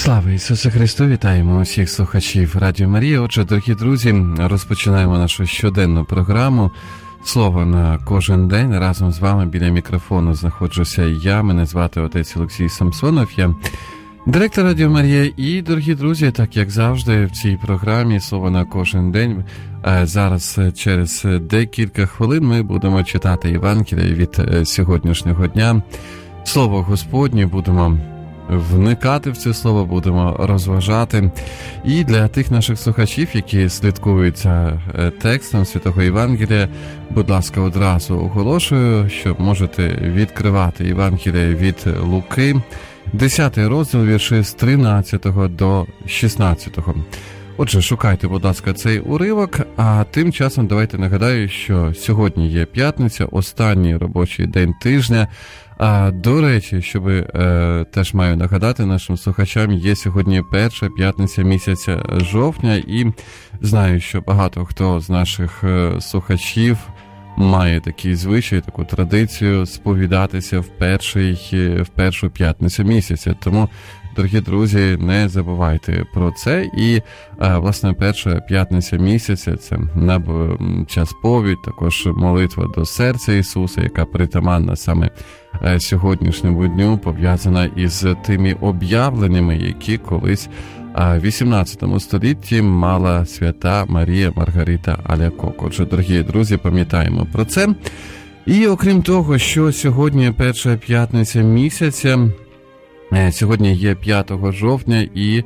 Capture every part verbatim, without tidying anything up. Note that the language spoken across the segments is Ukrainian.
Слава Ісусу Христу! Вітаємо усіх слухачів Радіо Марія. Отже, дорогі друзі, розпочинаємо нашу щоденну програму «Слово на кожен день». Разом з вами біля мікрофону знаходжуся я, мене звати отець Олексій Самсонов, я директор Радіо Марія. І, дорогі друзі, так як завжди в цій програмі «Слово на кожен день», зараз через декілька хвилин ми будемо читати Євангеліє від сьогоднішнього дня. Слово Господнє, будемо вникати в це слово, будемо розважати. І для тих наших слухачів, які слідкують за текстом Святого Євангелія, будь ласка, одразу оголошую, що можете відкривати Євангеліє від Луки, десятий розділ, вірші з тринадцятого до шістнадцятого. Отже, шукайте, будь ласка, цей уривок, а тим часом давайте нагадаю, що сьогодні є п'ятниця, останній робочий день тижня. А, до речі, щоб е, теж маю нагадати нашим слухачам, є сьогодні перша п'ятниця місяця жовтня, і знаю, що багато хто з наших е, слухачів має такий звичай, таку традицію сповідатися в, перший, в першу п'ятницю місяця. Тому, дорогі друзі, не забувайте про це. І, е, власне, перша п'ятниця місяця – це на час повідь, також молитва до серця Ісуса, яка притаманна саме сьогоднішньому дню, пов'язана із тими об'явленнями, які колись в вісімнадцятому столітті мала свята Марія Маргарита Алякок. Отже, дорогі друзі, пам'ятаємо про це. І окрім того, що сьогодні перша п'ятниця місяця, сьогодні є п'ятого жовтня і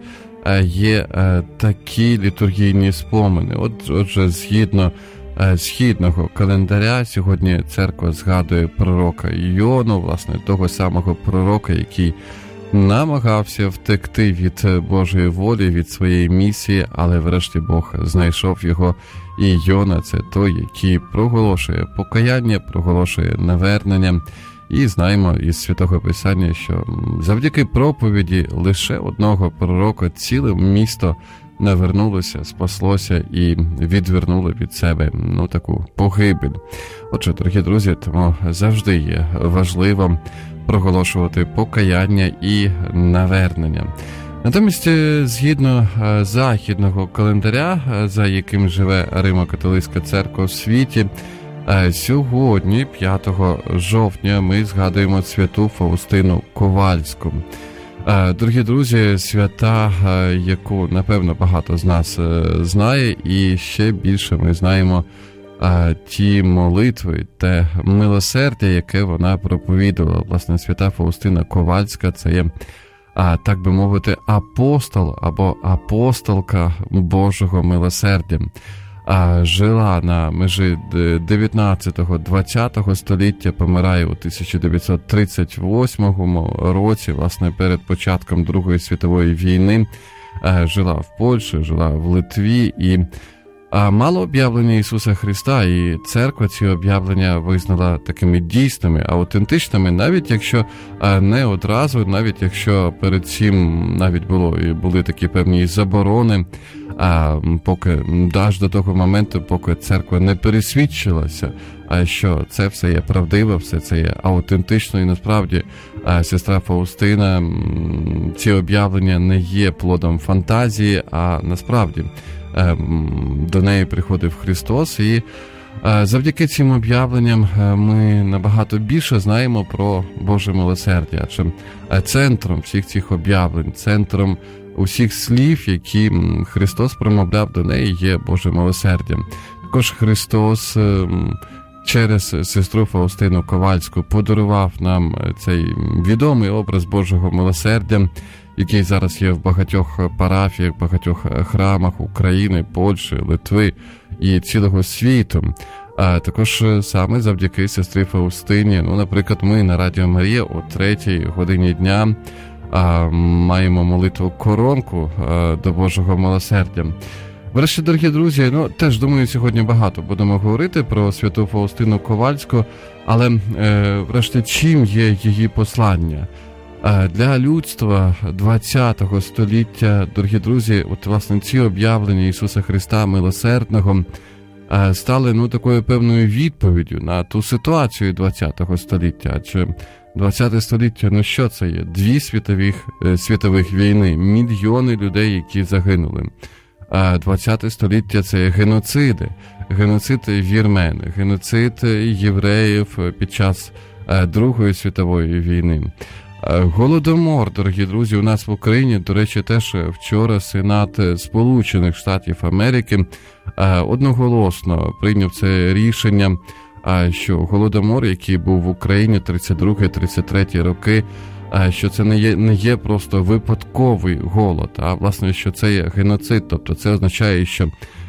є такі літургійні спомини. Отже, згідно східного календаря, сьогодні церква згадує пророка Йону, власне, того самого пророка, який намагався втекти від Божої волі, від своєї місії, але врешті Бог знайшов його. І Йона – це той, який проголошує покаяння, проголошує навернення. І знаємо із Святого Писання, що завдяки проповіді лише одного пророка ціле місто навернулося, спаслося і відвернуло від себе, ну, таку погибель. Отже, дорогі друзі, тому завжди є важливо проголошувати покаяння і навернення. Натомість, згідно західного календаря, за яким живе Римо-католицька церква в світі, сьогодні, п'ятого жовтня, ми згадуємо святу Фаустину Ковальську. Дорогі друзі, свята, яку, напевно, багато з нас знає, і ще більше ми знаємо ті молитви, те милосердя, яке вона проповідувала. Власне, свята Фаустина Ковальська – це є, так би мовити, апостол або апостолка Божого милосердя. Жила на межі дев'ятнадцятого-двадцятого століття, помирає у тисяча дев'ятсот тридцять восьмому році, власне, перед початком Другої світової війни. Жила в Польщі, жила в Литві і мала об'явлення Ісуса Христа, і церква ці об'явлення визнала такими дійсними, аутентичними, навіть якщо не одразу, навіть якщо перед цим навіть було, і були такі певні заборони, а поки аж до того моменту, поки церква не пересвідчилася, що це все є правдиво, все це є аутентично, і насправді сестра Фаустина, ці об'явлення не є плодом фантазії, а насправді до неї приходив Христос, і завдяки цим об'явленням ми набагато більше знаємо про Боже милосердя. Адже центром всіх цих об'явлень, центром усіх слів, які Христос промовляв до неї, є Боже милосердя. Також Христос через сестру Фаустину Ковальську подарував нам цей відомий образ Божого милосердя, який зараз є в багатьох парафіях, багатьох храмах України, Польщі, Литви і цілого світу. А також саме завдяки сестрі Фаустині, ну, наприклад, ми на Радіо Марія о третій годині дня а, маємо молитву коронку а, до Божого милосердя. Врешті, дорогі друзі, ну, теж, думаю, сьогодні багато будемо говорити про святу Фаустину Ковальську, але, е, врешті, чим є її послання? Для людства ХХ століття, дорогі друзі, от, власне, ці об'явлення Ісуса Христа Милосердного стали, ну, такою певною відповіддю на ту ситуацію ХХ століття. Адже ХХ століття, ну що це є? Дві світових, світових війни, мільйони людей, які загинули. ХХ століття – це геноциди. Геноцид вірмен, геноцид євреїв під час Другої світової війни. Голодомор, дорогі друзі, у нас в Україні, до речі, теж вчора Сенат Сполучених Штатів Америки одноголосно прийняв це рішення, що Голодомор, який був в Україні тридцять другий тридцять третій роки, що це не є, не є просто випадковий голод, а власне, що це є геноцид. Тобто це означає, що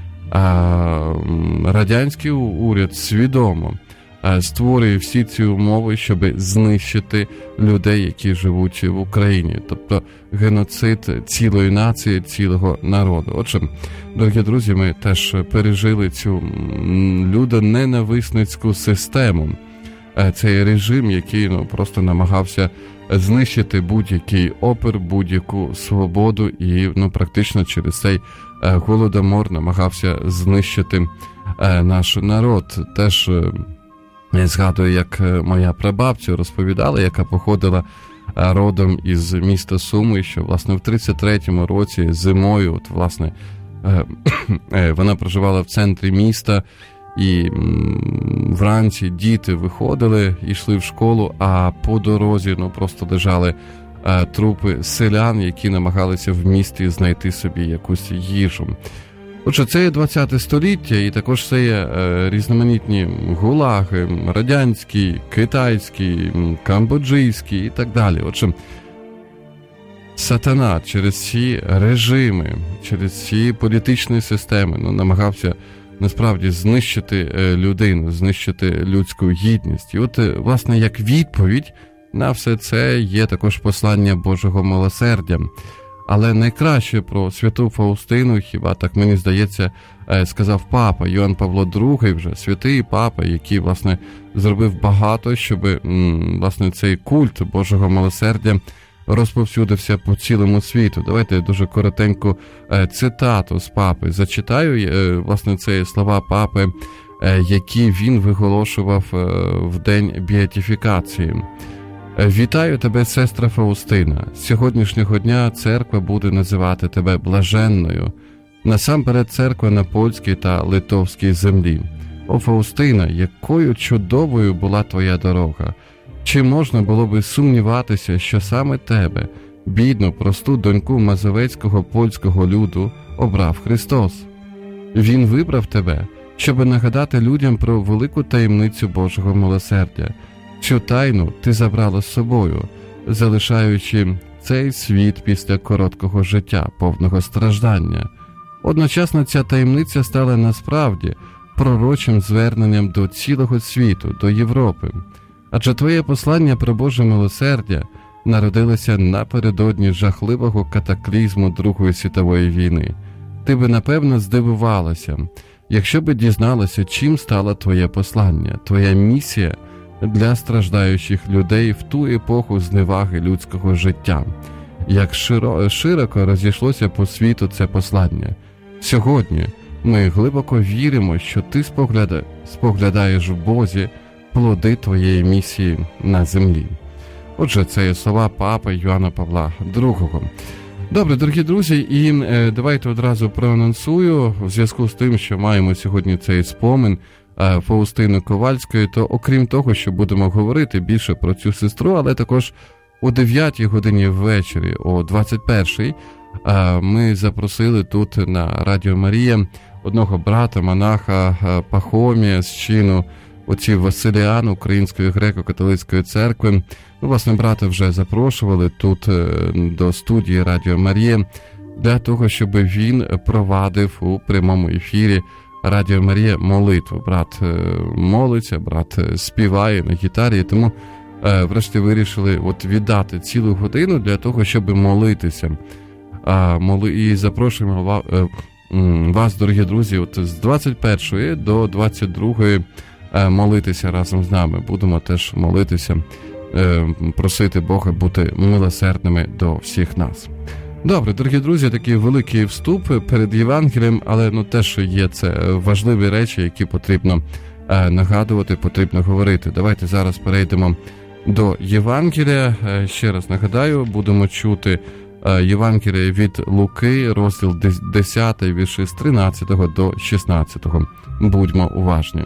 радянський уряд свідомо створює всі ці умови, щоб знищити людей, які живуть в Україні. Тобто геноцид цілої нації, цілого народу. Отже, дорогі друзі, ми теж пережили цю людоненависницьку систему. Цей режим, який, ну, просто намагався знищити будь-який опір, будь-яку свободу і, ну, практично через цей голодомор намагався знищити наш народ. Теж я згадую, як моя прабабця розповідала, яка походила родом із міста Суми, що, власне, в тридцять третьому році зимою, от, власне, вона проживала в центрі міста, і вранці діти виходили, йшли в школу, а по дорозі, ну, просто лежали трупи селян, які намагалися в місті знайти собі якусь їжу. Отже, це є ХХ століття, і також це є е, різноманітні гулаги, радянські, китайські, камбоджійські і так далі. Отже, сатана через ці режими, через ці політичні системи, ну, намагався насправді знищити е, людину, знищити людську гідність. І от, е, власне, як відповідь на все це є також послання Божого милосердя. Але найкраще про святу Фаустину, хіба так мені здається, сказав папа Йоанн Павло другий, вже святий папа, який, власне, зробив багато, щоб, власне, цей культ Божого милосердя розповсюдився по цілому світу. Давайте я дуже коротеньку цитату з папи зачитаю, власне, це слова папи, які він виголошував в день біатифікації. «Вітаю тебе, сестра Фаустина. З сьогоднішнього дня церква буде називати тебе блаженною. Насамперед церква на польській та литовській землі. О, Фаустина, якою чудовою була твоя дорога! Чи можна було би сумніватися, що саме тебе, бідну, просту доньку мазовецького польського люду, обрав Христос? Він вибрав тебе, щоб нагадати людям про велику таємницю Божого милосердя. Цю тайну ти забрала з собою, залишаючи цей світ після короткого життя, повного страждання. Одночасно ця таємниця стала насправді пророчим зверненням до цілого світу, до Європи. Адже твоє послання про Боже милосердя народилося напередодні жахливого катаклізму Другої світової війни. Ти би, напевно, здивувалася, якщо би дізналася, чим стало твоє послання, твоя місія для страждаючих людей в ту епоху зневаги людського життя. Як широ, широко розійшлося по світу це послання. Сьогодні ми глибоко віримо, що ти спогляда, споглядаєш в Бозі плоди твоєї місії на землі. Отже, це є слова папи Йоанна Павла другого. Добре, дорогі друзі, і е, давайте одразу проанонсую, в зв'язку з тим, що маємо сьогодні цей спомин е, Фаустини Ковальської, то окрім того, що будемо говорити більше про цю сестру, але також о дев'ятій годині ввечері, о двадцять першій, е, ми запросили тут на Радіо Марія одного брата, монаха е, Пахомія з чину отців Василіан Української греко-католицької церкви. Ну, власне, брата вже запрошували тут до студії Радіо Марія для того, щоб він провадив у прямому ефірі Радіо Марія молитву. Брат молиться, брат співає на гітарі, тому врешті вирішили от віддати цілу годину для того, щоб молитися. І запрошуємо вас, дорогі друзі, от з двадцять першої до двадцять другої молитися разом з нами. Будемо теж молитися, просити Бога бути милосердними до всіх нас. Добре, дорогі друзі, такий великий вступ перед Євангелієм, але ну, теж є це важливі речі, які потрібно е, нагадувати, потрібно говорити. Давайте зараз перейдемо до Євангелія. Е, ще раз нагадаю, будемо чути е, Євангеліє від Луки, розділ десятий, вірші з тринадцятого до шістнадцятого. Будьмо уважні.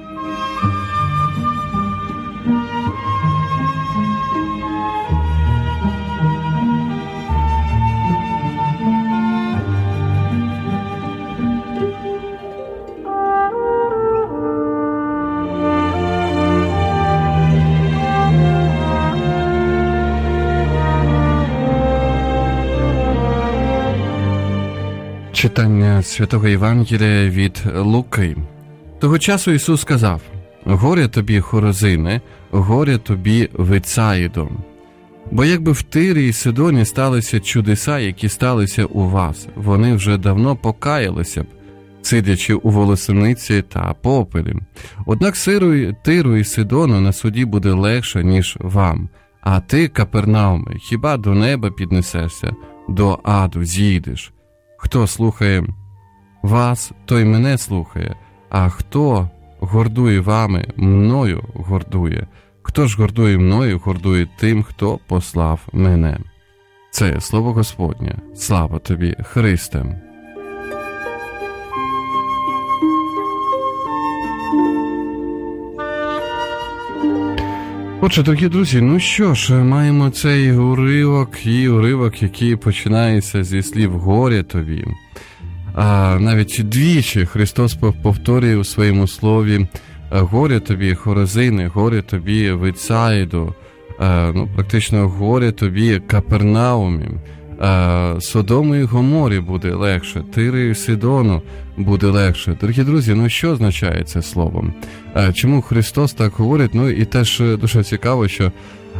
Читання Святого Євангелія від Луки. Того часу Ісус сказав: «Горе тобі, Хорозине, горе тобі, Вецаїдо! Бо якби в Тирі і Сидоні сталися чудеса, які сталися у вас, вони вже давно покаялися б, сидячи у волосиниці та попелі. Однак сиру, Тиру і Сидону на суді буде легше, ніж вам. А ти, Капернауме, хіба до неба піднесешся, до аду зійдеш? Хто слухає вас, той мене слухає, а хто гордує вами, мною гордує. Хто ж гордує мною, гордує тим, хто послав мене». Це слово Господнє. Слава тобі, Христе! Отже, дорогі друзі, ну що ж, маємо цей уривок, і уривок, який починається зі слів «горе тобі». А навіть двічі Христос повторює у своєму слові «горе тобі, Хорозине, горе тобі, Вецаїду», ну, практично «горе тобі, Капернаумі». Содому і Гоморі буде легше, Тирі і Сидону буде легше. Дорогі друзі, ну що означає це слово? Чому Христос так говорить? Ну і теж дуже цікаво, що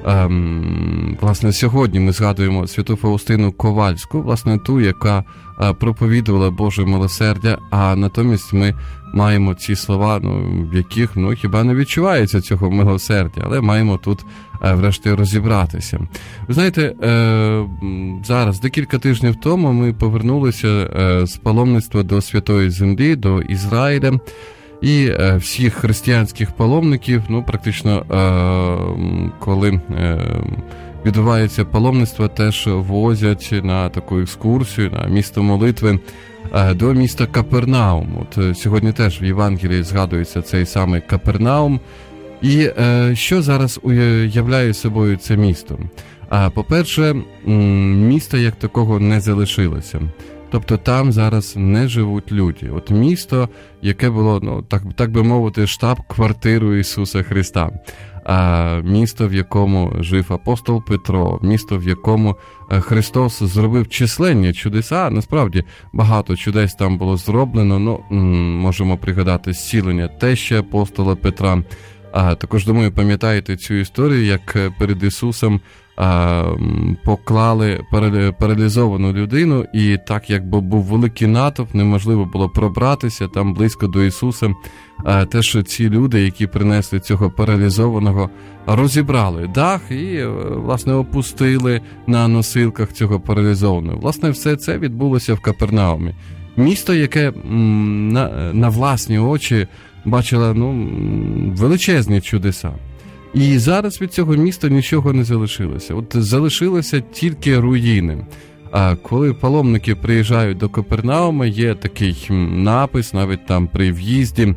ем, власне сьогодні ми згадуємо святу Фаустину Ковальську, власне ту, яка проповідувала Боже милосердя, а натомість ми маємо ці слова, ну, в яких, ну, хіба не відчувається цього милосердя, але маємо тут врешті розібратися. Ви знаєте, е, зараз, декілька тижнів тому ми повернулися е, з паломництва до Святої Землі, до Ізраїля, і е, всіх християнських паломників, ну, практично, е, коли е, відбувається паломництво, теж возять на таку екскурсію, на місто молитви, е, до міста Капернаум. От сьогодні теж в Євангелії згадується цей самий Капернаум. І е, що зараз уявляє собою це місто? А, по-перше, міста як такого не залишилося. Тобто там зараз не живуть люди. От місто, яке було, ну, так, так би мовити, штаб-квартирою Ісуса Христа. А, місто, в якому жив апостол Петро, місто, в якому Христос зробив численні чудеса. Насправді, багато чудес там було зроблено. Ну, можемо пригадати зцілення тещі апостола Петра. А також, думаю, пам'ятаєте цю історію, як перед Ісусом а, поклали паралізовану людину, і так, як був великий натовп, неможливо було пробратися там близько до Ісуса. А, теж ці люди, які принесли цього паралізованого, розібрали дах і, власне, опустили на носилках цього паралізованого. Власне, все це відбулося в Капернаумі. Місто, яке м, на, на власні очі бачила, ну, величезні чудеса. І зараз від цього міста нічого не залишилося. От залишилися тільки руїни. А коли паломники приїжджають до Капернаума, є такий напис, навіть там при в'їзді: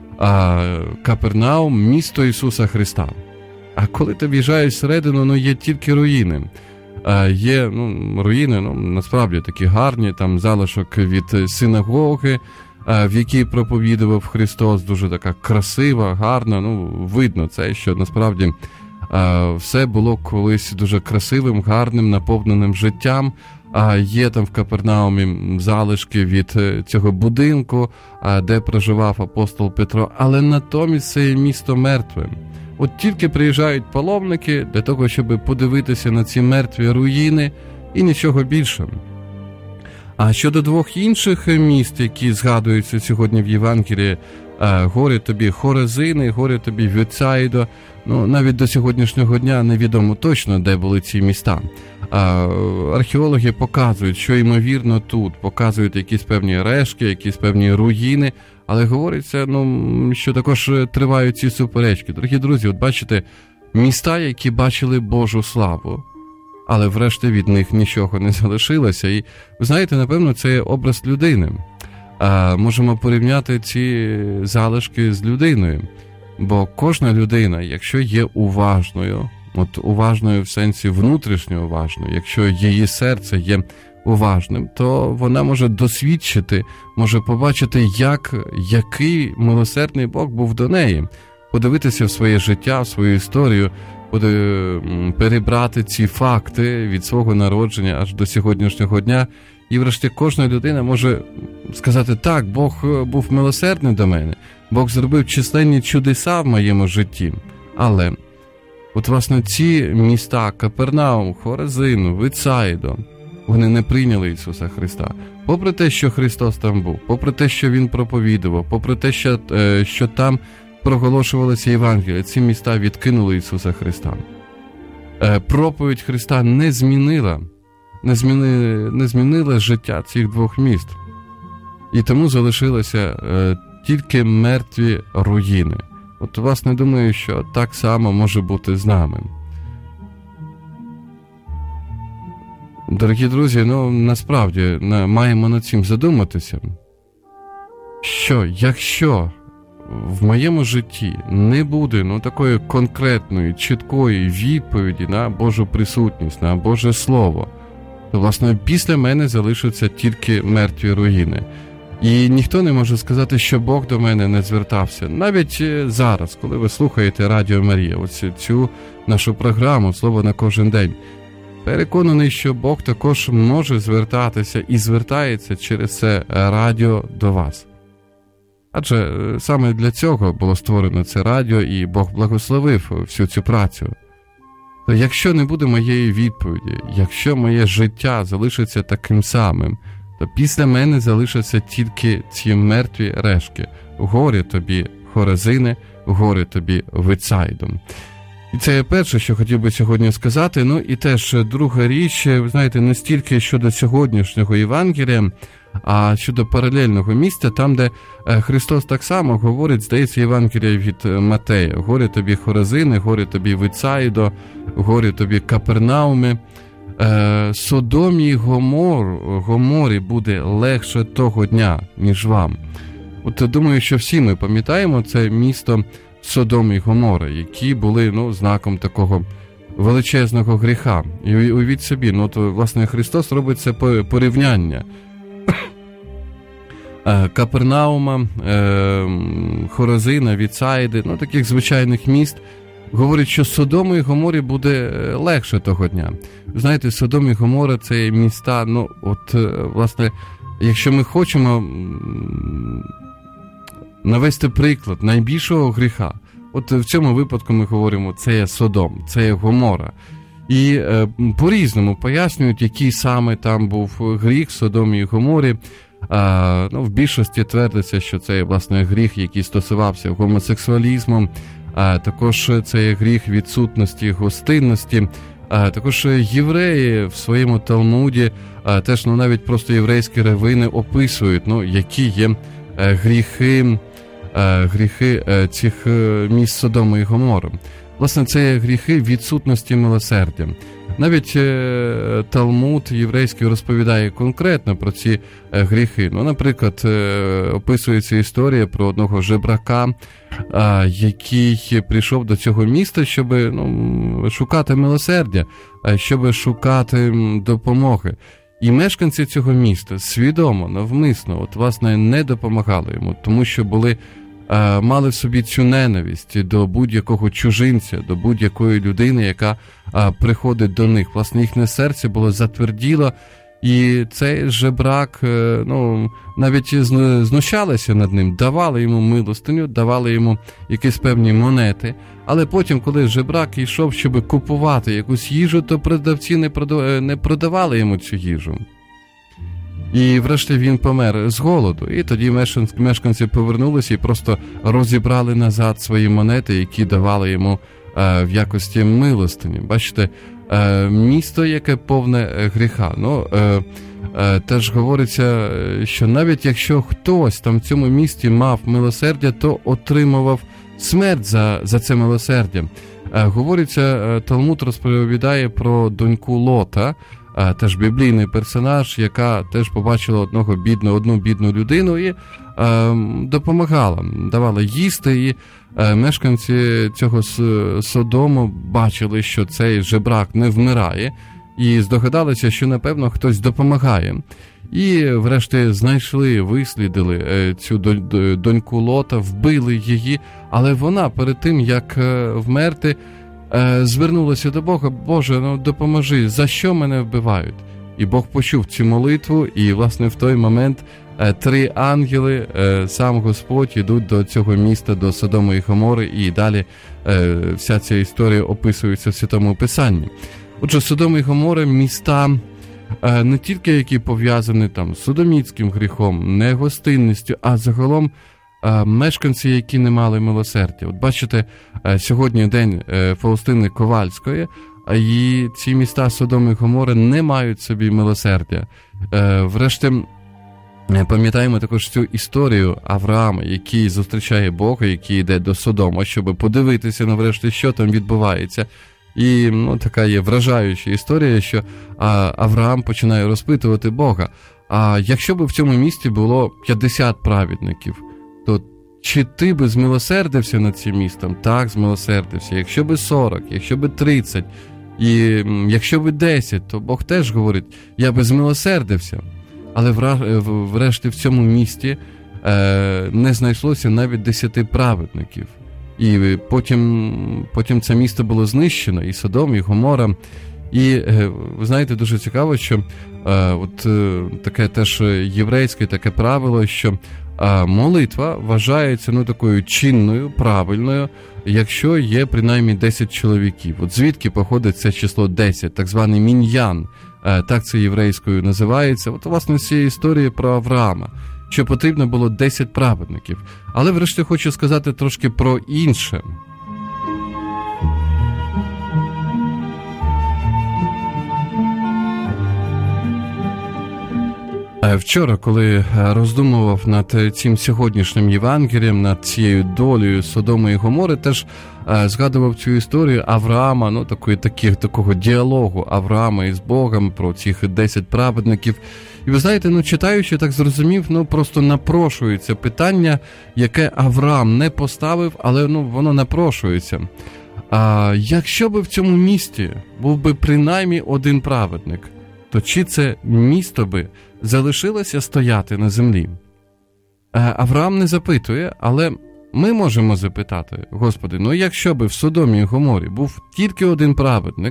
Капернаум – місто Ісуса Христа. А коли ти в'їжджаєш всередину, ну, є тільки руїни. А є, ну, руїни, ну, насправді такі гарні, там залишок від синагоги, в якій проповідував Христос, дуже така красива, гарна, ну, видно це, що насправді все було колись дуже красивим, гарним, наповненим життям. А є там в Капернаумі залишки від цього будинку, де проживав апостол Петро, але натомість це місто мертве. От тільки приїжджають паломники для того, щоб подивитися на ці мертві руїни, і нічого більше. А щодо двох інших міст, які згадуються сьогодні в Євангелії, горе тобі Хорозине, горе тобі Вецаїдо, ну, навіть до сьогоднішнього дня невідомо точно, де були ці міста. Археологи показують, що ймовірно тут, показують якісь певні рештки, якісь певні руїни, але говориться, ну, що також тривають ці суперечки. Дорогі друзі, от бачите, міста, які бачили Божу славу, але врешті від них нічого не залишилося. І, ви знаєте, напевно, це образ людини. А, можемо порівняти ці залишки з людиною, бо кожна людина, якщо є уважною, от уважною в сенсі внутрішньо уважною, якщо її серце є уважним, то вона може досвідчити, може побачити, як, який милосердний Бог був до неї, подивитися в своє життя, в свою історію, перебрати ці факти від свого народження аж до сьогоднішнього дня. І врешті кожна людина може сказати, так, Бог був милосердний до мене, Бог зробив численні чудеса в моєму житті. Але от, власне, ці міста Капернаум, Хоразину, Вицаїдо, вони не прийняли Ісуса Христа. Попри те, що Христос там був, попри те, що Він проповідував, попри те, що, що там проголошувалося Євангеліє, ці міста відкинули Ісуса Христа. Проповідь Христа не змінила, не змінила, не змінила життя цих двох міст. І тому залишилися е, тільки мертві руїни. От, власне, думаю, що так само може бути з нами. Дорогі друзі, ну, насправді, маємо над цим задуматися, що якщо в моєму житті не буде, ну, такої конкретної, чіткої відповіді на Божу присутність, на Боже Слово, то, власне, після мене залишаться тільки мертві руїни. І ніхто не може сказати, що Бог до мене не звертався. Навіть зараз, коли ви слухаєте Радіо Марія, ось цю нашу програму «Слово на кожен день», переконаний, що Бог також може звертатися і звертається через це радіо до вас. Адже саме для цього було створено це радіо, і Бог благословив всю цю працю. То якщо не буде моєї відповіді, якщо моє життя залишиться таким самим, то після мене залишаться тільки ці мертві рештки. Горе тобі, Хоразине, горе тобі, Вицаїдом. І це перше, що хотів би сьогодні сказати. Ну і теж друга річ, ви знаєте, не стільки щодо сьогоднішнього Євангелія, а щодо паралельного місця, там, де Христос так само говорить, здається, Євангелія від Матея. Горе тобі, Хоразине, горе тобі, Вицаїдо, горе тобі, Капернауме. Содомі й Гомор, Гоморі буде легше того дня, ніж вам. От думаю, що всі ми пам'ятаємо це місто Содом і Гомора, які були, ну, знаком такого величезного гріха. І уявіть собі, ну, то, власне, Христос робить це порівняння. Капернаума, Хоразина, Вицаїди, ну, таких звичайних міст. Говорить, що Содому і Гоморі буде легше того дня. Знаєте, Содом і Гомора – це міста, ну, от, власне, якщо ми хочемо навести приклад найбільшого гріха, от в цьому випадку ми говоримо, це є Содом, це є Гомора. І е, по-різному пояснюють, який саме там був гріх в Содомі і Гоморі. А, ну, в більшості твердиться, що це, власне, гріх, який стосувався гомосексуалізму, а також це є гріх відсутності гостинності. А також євреї в своєму Талмуді, а теж, ну, навіть просто єврейські раввини описують, ну, які є гріхи, гріхи цих міст Содому і Гомори. Власне, це є гріхи відсутності милосердя. Навіть е, Талмуд єврейський розповідає конкретно про ці е, гріхи. Ну, наприклад, е, описується історія про одного жебрака, е, який прийшов до цього міста, щоб, ну, шукати милосердя, щоб шукати допомоги. І мешканці цього міста свідомо, навмисно, от, власне, не допомагали йому, тому що були мали в собі цю ненависть до будь-якого чужинця, до будь-якої людини, яка а, приходить до них. Власне, їхнє серце було затверділо, і цей жебрак, ну, навіть знущалися над ним, давали йому милостиню, давали йому якісь певні монети, але потім, коли жебрак йшов, щоб купувати якусь їжу, то продавці не, продав... не продавали йому цю їжу. І врешті він помер з голоду. І тоді мешканці повернулися і просто розібрали назад свої монети, які давали йому е, в якості милостині. Бачите, місто, яке повне гріха. Ну, теж говориться, що навіть якщо хтось там в цьому місті мав милосердя, то отримував смерть за, за це милосердя. Говориться, Талмуд розповідає про доньку Лота, теж біблійний персонаж, яка теж побачила одного бідного, одну бідну людину і е, допомагала, давала їсти, і е, мешканці цього Содому бачили, що цей жебрак не вмирає, і здогадалися, що, напевно, хтось допомагає. І, врешті, знайшли, вислідили е, цю доньку Лота, вбили її, але вона перед тим, як е, вмерти, звернулася до Бога: Боже, ну допоможи, за що мене вбивають? І Бог почув цю молитву, і, власне, в той момент три ангели, сам Господь, йдуть до цього міста, до Содому і Гомори, і далі вся ця історія описується в Святому Писанні. Отже, Содом і Гомора – міста не тільки які пов'язані там з содомітським гріхом, негостинністю, а загалом мешканці, які не мали милосердя. От бачите, сьогодні день Фаустини Ковальської, і ці міста Содом і Гомора не мають собі милосердя. Врешті, пам'ятаємо також цю історію Авраама, який зустрічає Бога, який йде до Содома, щоб подивитися, наврешті, що там відбувається. І ну, така є вражаюча історія, що а, Авраам починає розпитувати Бога: а якщо б в цьому місті було п'ятдесят праведників, то чи ти би змилосердився над цим містом? Так, змилосердився. Якщо би сорок, якщо би тридцять, і якщо би десять, то Бог теж говорить: я би змилосердився. Але врешті в цьому місті е, не знайшлося навіть десяти праведників. І потім, потім це місто було знищено, і Содом, і Гомора. І, е, ви знаєте, дуже цікаво, що е, от е, таке теж єврейське таке правило, що а молитва вважається ну, такою чинною, правильною, якщо є принаймні десять чоловіків. От звідки походить це число десять, так званий міньян, так це єврейською називається. От, власне, з цієї історії про Авраама, що потрібно було десять праведників. Але, врешті, хочу сказати трошки про інше. Вчора, коли роздумував над цим сьогоднішнім Євангелієм, над цією долею Содому і Гомори, теж згадував цю історію Авраама, ну, такої, таких, такого діалогу Авраама із Богом про цих десять праведників. І ви знаєте, ну, читаючи, так зрозумів, ну, просто напрошується питання, яке Авраам не поставив, але, ну, воно напрошується. А якщо би в цьому місті був би принаймні один праведник, то чи це місто би залишилося стояти на землі? Авраам не запитує, але ми можемо запитати: Господи, ну якщо би в Содомі і Гоморі був тільки один праведник,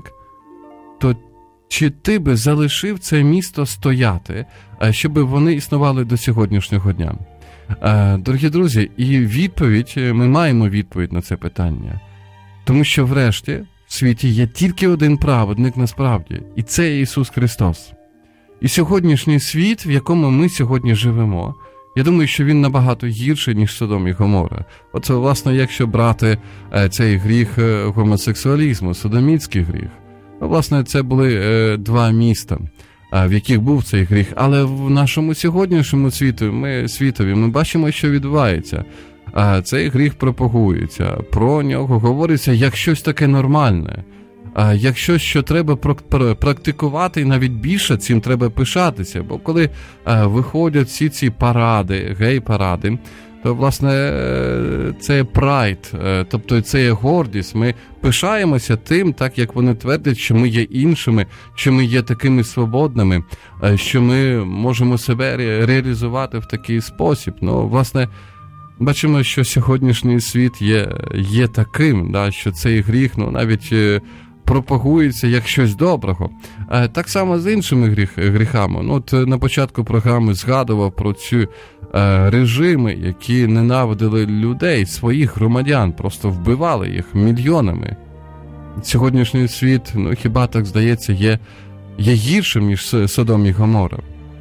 то чи ти би залишив це місто стояти, щоб вони існували до сьогоднішнього дня? Дорогі друзі, і відповідь, ми маємо відповідь на це питання. Тому що врешті в світі є тільки один праведник насправді, і це Ісус Христос. І сьогоднішній світ, в якому ми сьогодні живемо, я думаю, що він набагато гірший, ніж Содом і Гомора. Оце, власне, якщо брати цей гріх гомосексуалізму, содомітський гріх. Власне, це були е, два міста, в яких був цей гріх. Але в нашому сьогоднішньому світу, ми, світові ми бачимо, що відбувається. А цей гріх пропагується, про нього говориться як щось таке нормальне, а як щось, що треба практикувати, і навіть більше цим треба пишатися. Бо коли а, виходять всі ці паради, гей-паради, то, власне, це є прайд, тобто це є гордість. Ми пишаємося тим, так як вони твердять, що ми є іншими, що ми є такими свободними, що ми можемо себе реалізувати в такий спосіб. Ну, власне, бачимо, що сьогоднішній світ є, є таким, да, що цей гріх, ну, навіть пропагується як щось доброго. Так само з іншими гріх, гріхами. Ну, от на початку програми згадував про ці режими, які ненавидили людей, своїх громадян, просто вбивали їх мільйонами. Сьогоднішній світ, ну, хіба так здається, є, є гіршим, ніж Содом і Гомора.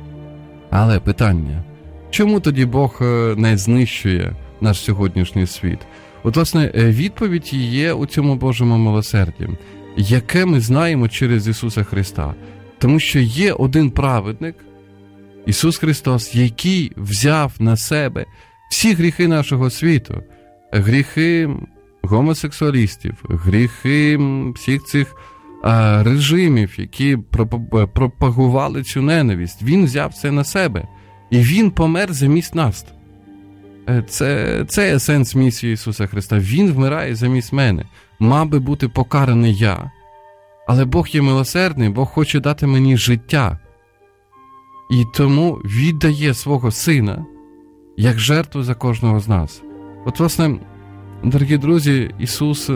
Але питання: чому тоді Бог не знищує наш сьогоднішній світ? От, власне, відповідь є у цьому Божому милосерді. яке ми знаємо через Ісуса Христа. Тому що є один праведник, Ісус Христос, який взяв на себе всі гріхи нашого світу, гріхи гомосексуалістів, гріхи всіх цих а, режимів, які пропагували цю ненависть. Він взяв це на себе. І Він помер замість нас. Це, це сенс місії Ісуса Христа. Він вмирає замість мене. Мав би бути покараний я. Але Бог є милосердний, Бог хоче дати мені життя. І тому віддає свого Сина як жертву за кожного з нас. От, власне, дорогі друзі, Ісус,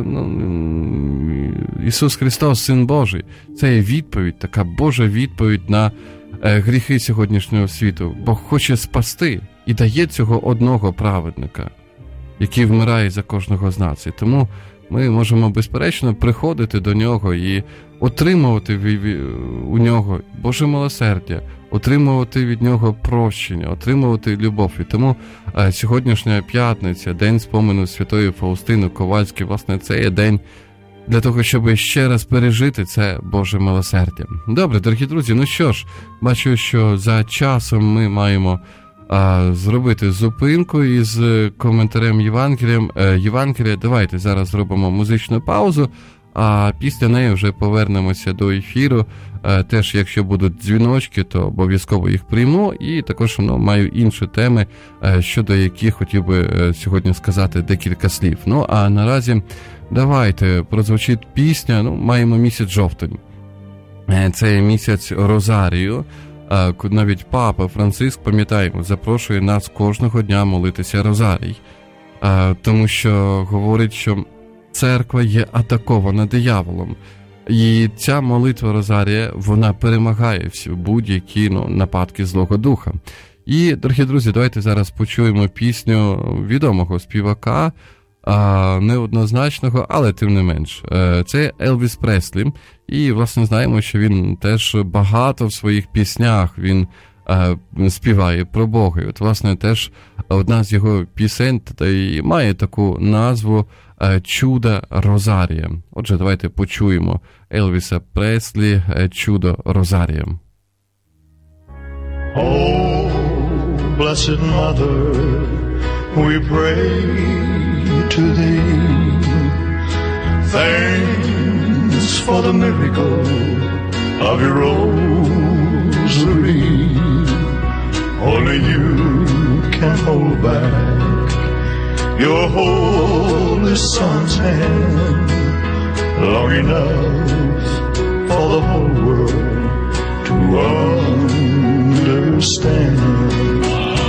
ну, Ісус Христос, Син Божий, це є відповідь, така Божа відповідь на е, гріхи сьогоднішнього світу. Бог хоче спасти і дає цього одного праведника, який вмирає за кожного з нас. І тому ми можемо, безперечно, приходити до Нього і отримувати у Нього Боже милосердя, отримувати від Нього прощення, отримувати любов. І тому е, сьогоднішня п'ятниця, день спомену Святої Фаустини Ковальської, власне, це є день для того, щоб ще раз пережити це Боже милосердя. Добре, дорогі друзі, ну що ж, бачу, що за часом ми маємо а, зробити зупинку із коментарем Євангелієм. Е, Євангелія, давайте зараз зробимо музичну паузу, а після неї вже повернемося до ефіру. Е, теж, якщо будуть дзвіночки, то обов'язково їх прийму. І також ну, маю інші теми, е, щодо яких хотів би е, сьогодні сказати декілька слів. Ну, а наразі давайте, прозвучить пісня, ну, маємо місяць жовтень. Е, це місяць Розарію. Е, навіть Папа Франциск, пам'ятаємо, запрошує нас кожного дня молитися Розарій. Е, тому що говорить, що церква є атакована дияволом. І ця молитва Розарія, вона перемагає всі будь-які ну, нападки Злого Духа. І, дорогі друзі, давайте зараз почуємо пісню відомого співака, а, неоднозначного, але тим не менш. Це Елвіс Преслі. І, власне, знаємо, що він теж багато в своїх піснях він а, співає про Бога. І от, власне, теж одна з його пісень та й має таку назву «Чудо Розарія». Отже, давайте почуємо Елвіса Преслі «Чудо Розарія». Oh, blessed Mother, we pray to thee. Thanks for the miracle of your rosary. Only you can hold back your holy Son's hand long enough for the whole world to understand.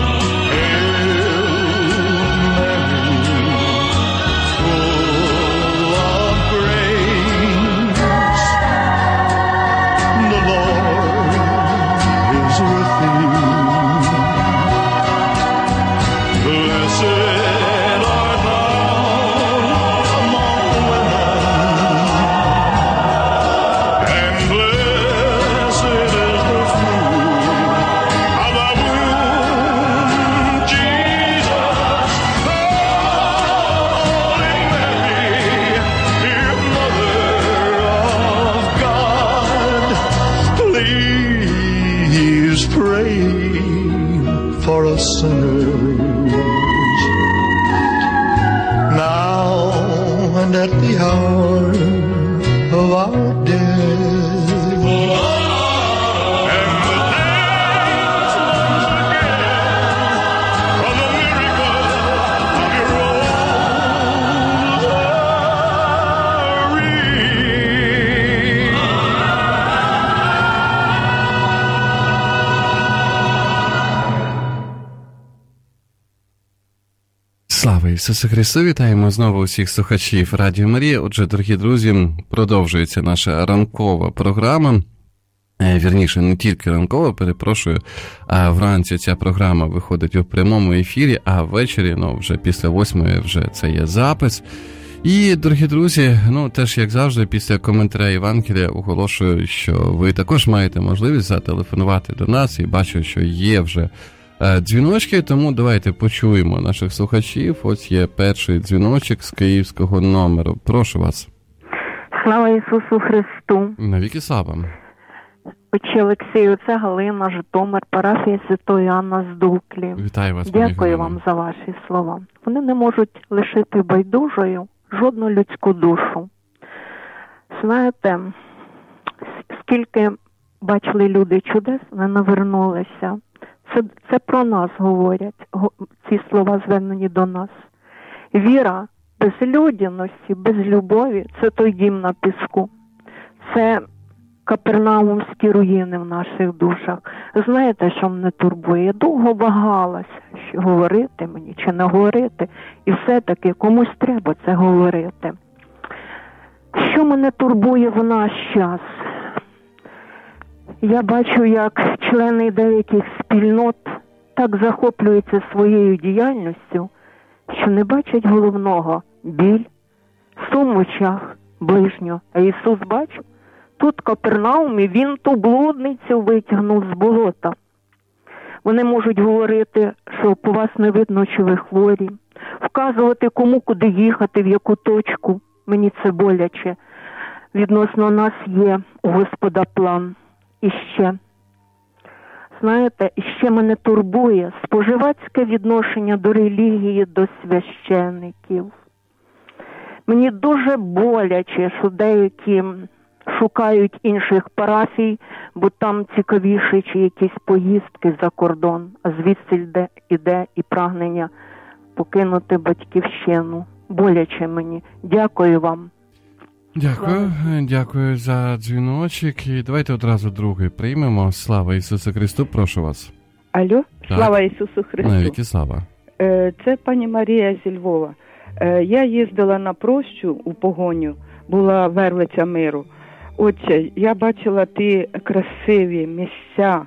Sinners now and at the hour of our death, and the dance once again from the miracle of your Слава Ісусу Христу! Вітаємо знову усіх слухачів Радіо Марія. Отже, дорогі друзі, продовжується наша ранкова програма. Вірніше, не тільки ранкова, перепрошую, а вранці ця програма виходить у прямому ефірі, а ввечері, ну, вже після восьмої вже це є запис. І, дорогі друзі, ну, теж, як завжди, після коментаря Євангелія оголошую, що ви також маєте можливість зателефонувати до нас, і бачу, що є вже дзвіночки, тому давайте почуємо наших слухачів. Ось є перший дзвіночок з київського номеру. Прошу вас. Слава Ісусу Христу! Навіки слава! Отче Олексію, це Галина, Житомир, парафія Святої Анна з Дуклі. Вітаю вас, пані Дякую Галина. вам за ваші слова. Вони не можуть лишити байдужою жодну людську душу. Знаєте, скільки бачили люди чудес, не навернулися. Це, це про нас говорять, ці слова звернені до нас. Віра без людяності, без любові – це той дім на піску. Це капернаумські руїни в наших душах. Знаєте, що мене турбує? Я довго вагалася, що говорити мені чи не говорити. І все-таки комусь треба це говорити. Що мене турбує в наш час? Я бачу, як члени деяких спільнот так захоплюються своєю діяльністю, що не бачать головного – біль, сум в очах ближнього. А Ісус бачив? Тут в Капернаумі він ту блудницю витягнув з болота. Вони можуть говорити, що по вас не видно, чи ви хворі, вказувати, кому куди їхати, в яку точку. Мені це боляче. Відносно нас є у Господа план. І ще, знаєте, і ще мене турбує споживацьке відношення до релігії, до священників. Мені дуже боляче, що деякі шукають інших парафій, бо там цікавіші чи якісь поїздки за кордон, а звідси йде, іде і прагнення покинути батьківщину. Боляче мені. Дякую вам. Дякую, дякую за дзвіночок. І давайте одразу другий приймемо. Слава Ісусу Христу, прошу вас. Алло, так. Слава Ісусу Христу. Навіки слава. Це пані Марія зі Львова. Я їздила на прощу у Погоню, була верлиця миру. Отче, я бачила ті красиві місця,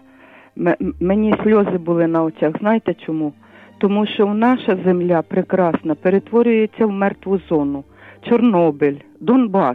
М- мені сльози були на очах. Знаєте чому? Тому що наша земля прекрасна перетворюється в мертву зону. Чорнобиль, Донбас.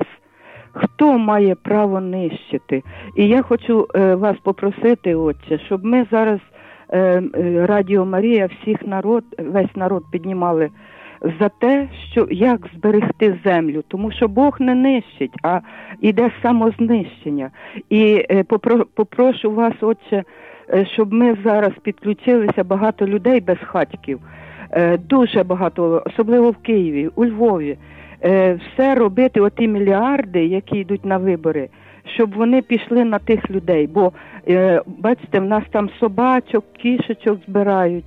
Хто має право нищити? І я хочу е, вас попросити, отче, щоб ми зараз е, Радіо Марія, всіх народ, весь народ піднімали за те, що як зберегти землю, тому що Бог не нищить, а йде самознищення. І е, попро, попрошу вас, отче, е, щоб ми зараз підключилися, багато людей без хатьків, е, дуже багато, особливо в Києві, у Львові, е, все робити, оті мільярди, які йдуть на вибори, щоб вони пішли на тих людей, бо, е, бачите, в нас там собачок, кішечок збирають,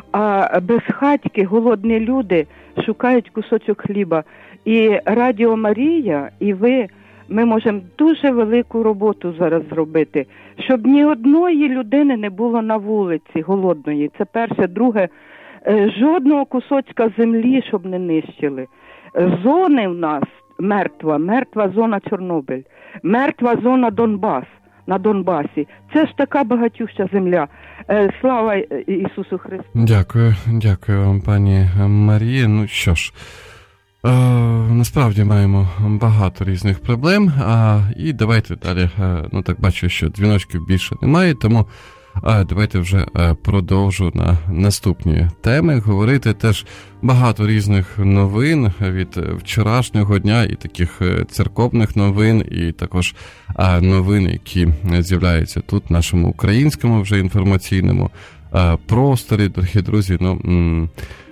а безхатьки, голодні люди шукають кусочок хліба. І Радіо Марія, і ви, ми можемо дуже велику роботу зараз зробити, щоб ні одної людини не було на вулиці голодної. Це перше. Друге, жодного кусочка землі, щоб не нищили. Зони в нас мертва, мертва зона Чорнобиль, мертва зона Донбас. На Донбасі. Це ж така багатюща земля. Слава Ісусу Христу. Дякую, дякую вам, пані Марія. Ну що ж, е, насправді маємо багато різних проблем, а, і давайте далі, е, ну так бачу, що дзвіночків більше немає, тому е, давайте вже е, продовжу на наступні теми говорити. Теж багато різних новин від вчорашнього дня, і таких церковних новин, і також а, новин, які з'являються тут, в нашому українському вже інформаційному а, просторі. Дорогі друзі, ну, м-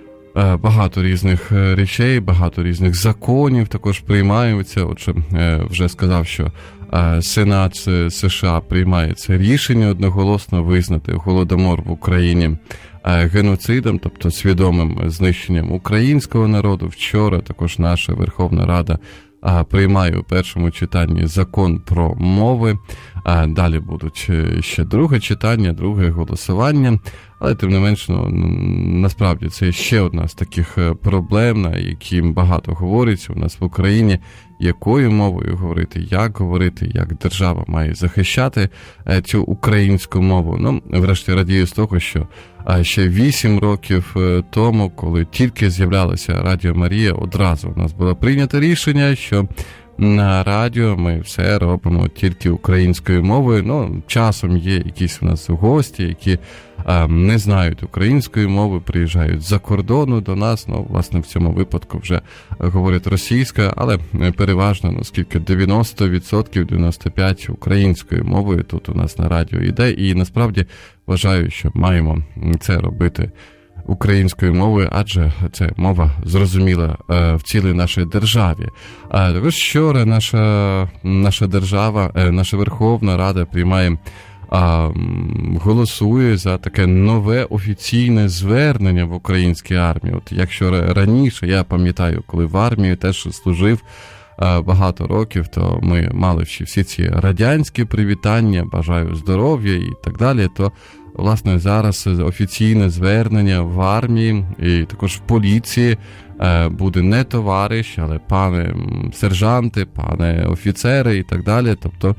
а, багато різних речей, багато різних законів також приймаються. Отже, вже сказав, що а, Сенат США приймає це рішення одноголосно визнати Голодомор в Україні геноцидом, тобто свідомим знищенням українського народу. Вчора також наша Верховна Рада а, приймає у першому читанні закон про мови. А, далі будуть ще друге читання, друге голосування. Але тим не менш, ну, насправді це ще одна з таких проблем, на які багато говориться у нас в Україні. Якою мовою говорити, як говорити, як держава має захищати цю українську мову. Ну, врешті радію з того, що ще вісім років тому, коли тільки з'являлася Радіо Марія, одразу у нас було прийнято рішення, що на радіо ми все робимо тільки українською мовою. Ну, часом є якісь у нас гості, які е, не знають української мови, приїжджають з-за кордону до нас. Ну, власне, в цьому випадку вже говорять російською, але переважно, наскільки дев'яносто відсотків, дев'яносто п'ять відсотків українською мовою тут у нас на радіо йде. І насправді вважаю, що маємо це робити українською мовою, адже це мова зрозуміла е, в цілій нашій державі. А також вчора наша, наша держава, е, наша Верховна Рада приймає, а, голосує за таке нове офіційне звернення в українській армії. От якщо раніше, я пам'ятаю, коли в армії теж служив а, багато років, то ми мали всі ці радянські привітання, бажаю здоров'я і так далі, то власне, зараз офіційне звернення в армії і також в поліції буде не товариш, але пане сержанти, пане офіцери і так далі. Тобто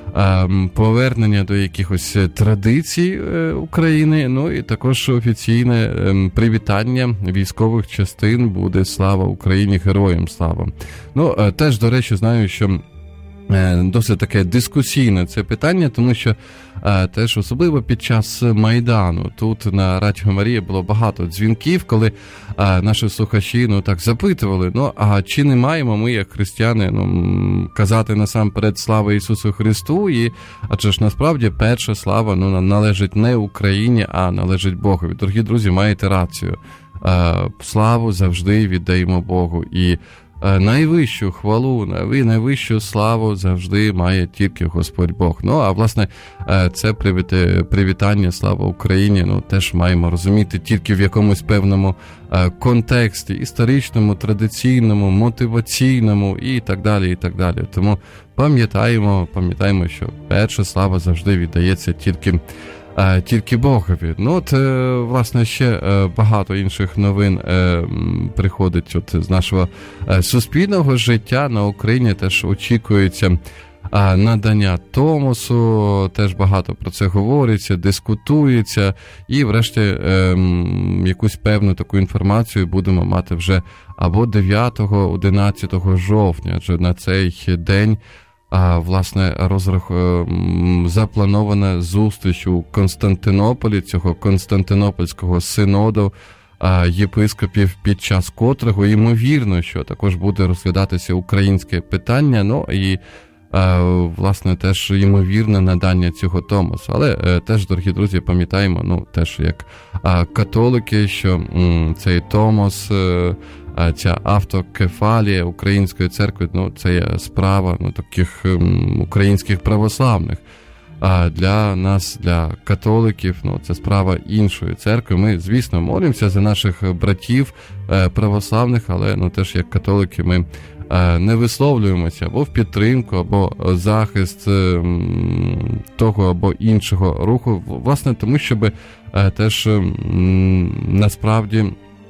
повернення до якихось традицій України, ну і також офіційне привітання військових частин буде «Слава Україні! Героям слава!». Ну, теж, до речі, знаю, що досить таке дискусійне це питання, тому що е, теж особливо під час Майдану тут на Радіо Марія було багато дзвінків, коли е, наші слухачі ну так запитували, ну а чи не маємо ми, як християни, ну, казати насамперед слава Ісусу Христу, і адже ж насправді перша слава ну, належить не Україні, а належить Богові. Дорогі друзі, маєте рацію. Е, славу завжди віддаємо Богу, і найвищу хвалу, найвищу славу завжди має тільки Господь Бог. Ну, а власне, це привітання «Слава Україні», ну, теж маємо розуміти тільки в якомусь певному контексті, історичному, традиційному, мотиваційному і так далі, і так далі. Тому пам'ятаємо, пам'ятаємо, що перша слава завжди віддається тільки Тільки Богові. Ну, от, власне, ще багато інших новин приходить от з нашого суспільного життя. На Україні теж очікується надання Томосу, теж багато про це говориться, дискутується, і врешті якусь певну таку інформацію будемо мати вже або дев'ятого-одинадцятого жовтня, адже на цей день А, власне, розрах... запланована зустріч у Константинополі, цього Константинопольського синоду а, єпископів, під час котрого, ймовірно, що також буде розглядатися українське питання, ну і, а, власне, теж ймовірне надання цього Томосу. Але а, теж, дорогі друзі, пам'ятаємо, ну, теж як а, католики, що м, цей Томос... А, ця автокефалія Української церкви, ну, це є справа ну, таких м, українських православних. А для нас, для католиків, ну, це справа іншої церкви. Ми, звісно, молимося за наших братів е, православних, але ну, теж як католики ми е, не висловлюємося або в підтримку, або захист е, того або іншого руху. Власне, тому, щоб е, теж е, насправді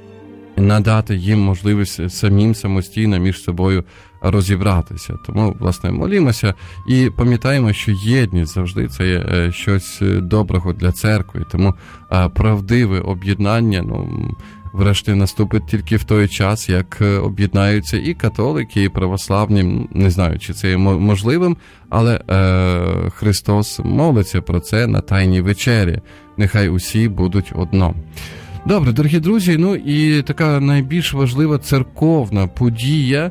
надати їм можливість самим самостійно між собою розібратися. Тому, власне, молімося і пам'ятаємо, що єдність завжди це є щось доброго для церкви. Тому правдиве об'єднання, ну, врешті наступить тільки в той час, як об'єднаються і католики, і православні. Не знаю, чи це є можливим, але е, Христос молиться про це на Тайній вечері. Нехай усі будуть одно. Добре, дорогі друзі, ну і така найбільш важлива церковна подія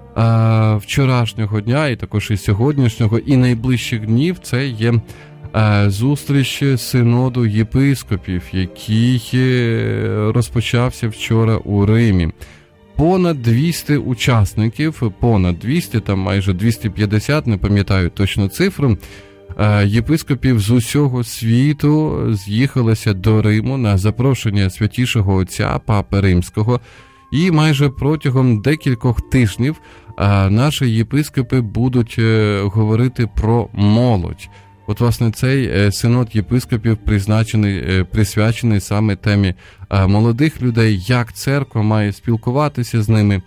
а, вчорашнього дня, і також і сьогоднішнього, і найближчих днів, це є а, зустріч синоду єпископів, який розпочався вчора у Римі. Понад двісті учасників, понад двісті, там майже двісті п'ятдесят, не пам'ятаю точно цифру, єпископів з усього світу з'їхалися до Риму на запрошення святішого отця Папи Римського, і майже протягом декількох тижнів наші єпископи будуть говорити про молодь. От, власне, цей синод єпископів призначений, присвячений саме темі молодих людей, як церква має спілкуватися з ними,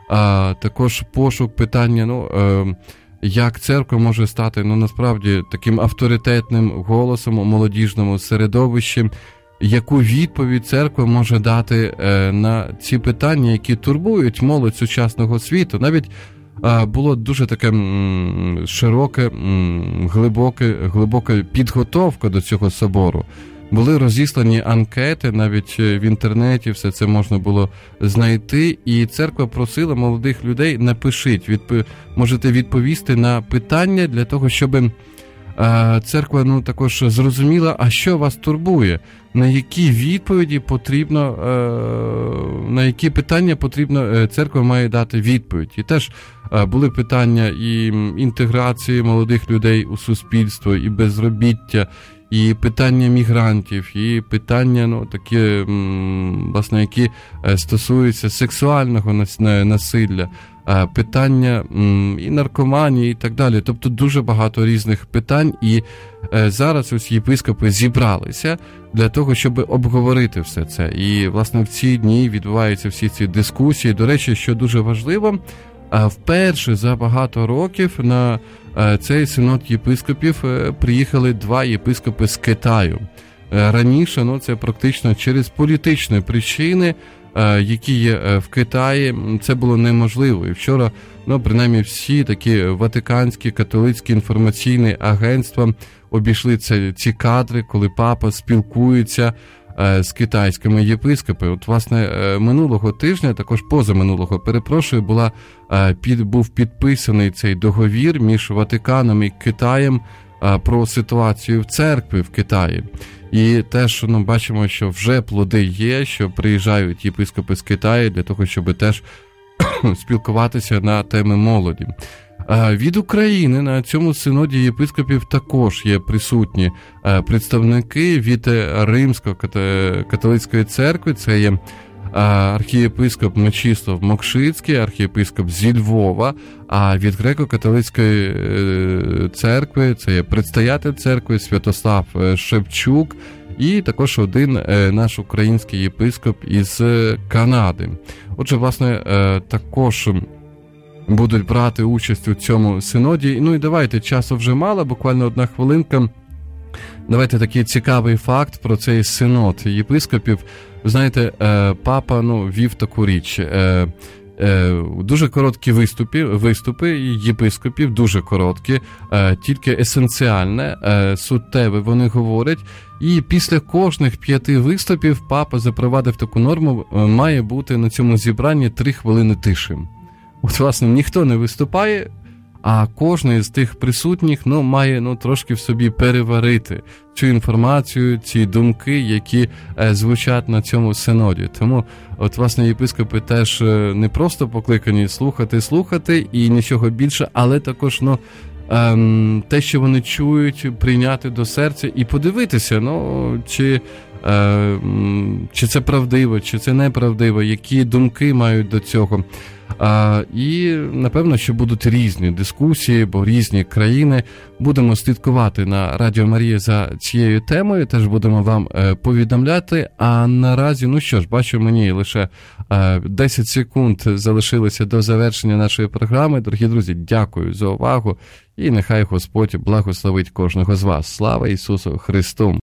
також пошук питання, ну, як церква може стати, ну, насправді, таким авторитетним голосом у молодіжному середовищі, яку відповідь церква може дати е, на ці питання, які турбують молодь сучасного світу. Навіть було дуже таке широке, глибоке, глибока підготовка до цього собору. Були розіслані анкети, навіть в інтернеті все це можна було знайти, і церква просила молодих людей: напишіть, відп... можете відповісти на питання для того, щоб е, церква ну, також зрозуміла, а що вас турбує, на які відповіді потрібно, е, на які питання потрібно, церква має дати відповідь. І теж е, були питання і інтеграції молодих людей у суспільство, і безробіття, і питання мігрантів, і питання, ну, такі, власне, які стосуються сексуального насилля, питання і наркоманії, і так далі. Тобто дуже багато різних питань, і зараз ось єпископи зібралися для того, щоб обговорити все це. І, власне, в ці дні відбуваються всі ці дискусії. До речі, що дуже важливо, вперше за багато років на цей синод єпископів приїхали два єпископи з Китаю. Раніше, ну, це практично через політичні причини, які є в Китаї, це було неможливо. І вчора, ну, принаймні, всі такі ватиканські, католицькі інформаційні агентства обійшли ці, ці кадри, коли папа спілкується з китайськими єпископами. От, власне, минулого тижня, також позаминулого, перепрошую, була, під, був підписаний цей договір між Ватиканом і Китаєм про ситуацію в церкві в Китаї. І теж, ну, бачимо, що вже плоди є, що приїжджають єпископи з Китаю для того, щоб теж спілкуватися на теми молоді. Від України на цьому синоді єпископів також є присутні представники від Римсько-католицької церкви. Це є архієпископ Мечислав Мокшицький, архієпископ зі Львова, а від Греко-католицької церкви це є предстоятель церкви Святослав Шевчук і також один наш український єпископ із Канади. Отже, власне, також будуть брати участь у цьому синоді. Ну і давайте, часу вже мало, буквально одна хвилинка. Давайте такий цікавий факт про цей синод єпископів. Ви знаєте, папа, ну, вів таку річ. Дуже короткі виступи, виступи єпископів, дуже короткі, тільки есенціальне, суттєве вони говорять. І після кожних п'яти виступів папа запровадив таку норму: має бути на цьому зібранні три хвилини тиші. От, власне, ніхто не виступає, а кожен з тих присутніх, ну, має, ну, трошки в собі переварити цю інформацію, ці думки, які е, звучать на цьому синоді. Тому, от, власне, єпископи теж не просто покликані слухати, слухати і нічого більше, але також, ну, е, те, що вони чують, прийняти до серця і подивитися, ну, чи, е, чи це правдиво, чи це неправдиво, які думки мають до цього. А, і, напевно, що будуть різні дискусії, бо різні країни. Будемо слідкувати на Радіо Марія за цією темою, теж будемо вам е, повідомляти. А наразі, ну що ж, бачу, мені лише е, десять секунд залишилося до завершення нашої програми. Дорогі друзі, дякую за увагу і нехай Господь благословить кожного з вас. Слава Ісусу Христу!